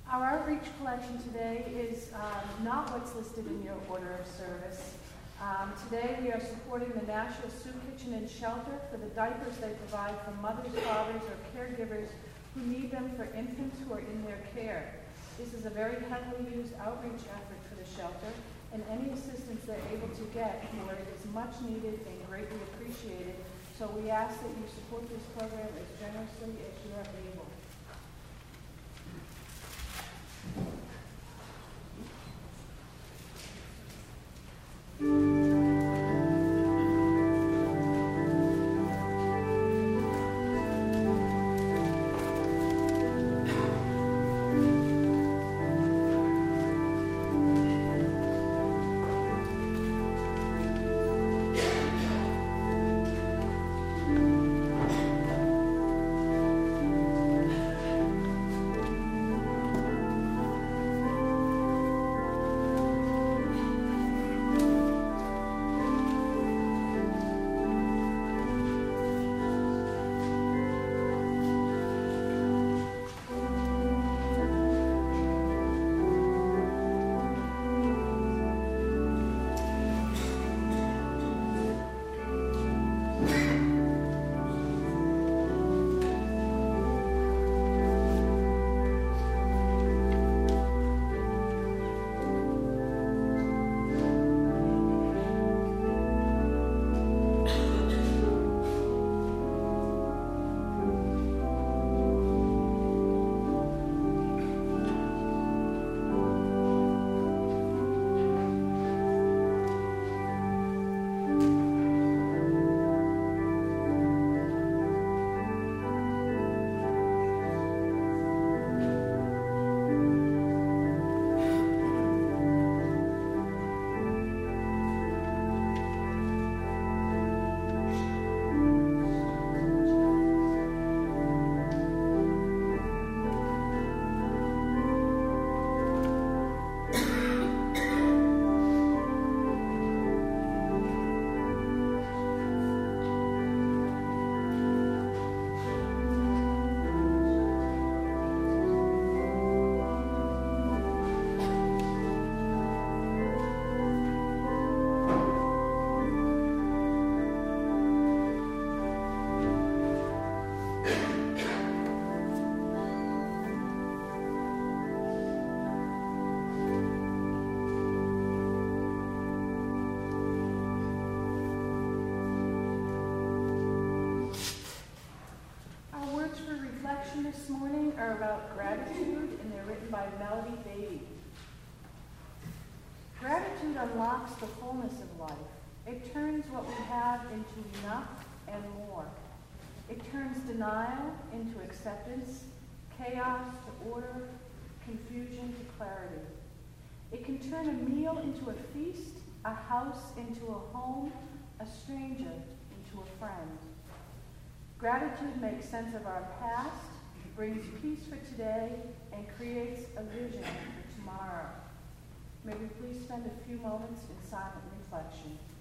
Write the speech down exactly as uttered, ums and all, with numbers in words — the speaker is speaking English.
Our outreach collection today is um, not what's listed in your order of service. Um, today we are supporting the National Soup Kitchen and Shelter for the diapers they provide for mothers, fathers, or caregivers who need them for infants who are in their care. This is a very heavily used outreach effort for the shelter, and any assistance they're able to get for it is much needed and greatly appreciated. So we ask that you support this program as generously as you are able. This morning are about gratitude, and they're written by Melody Beatty. Gratitude unlocks the fullness of life. It turns what we have into enough and more. It turns denial into acceptance, chaos to order, confusion to clarity. It can turn a meal into a feast, a house into a home, a stranger into a friend. Gratitude makes sense of our past, brings peace for today, and creates a vision for tomorrow. May we please spend a few moments in silent reflection.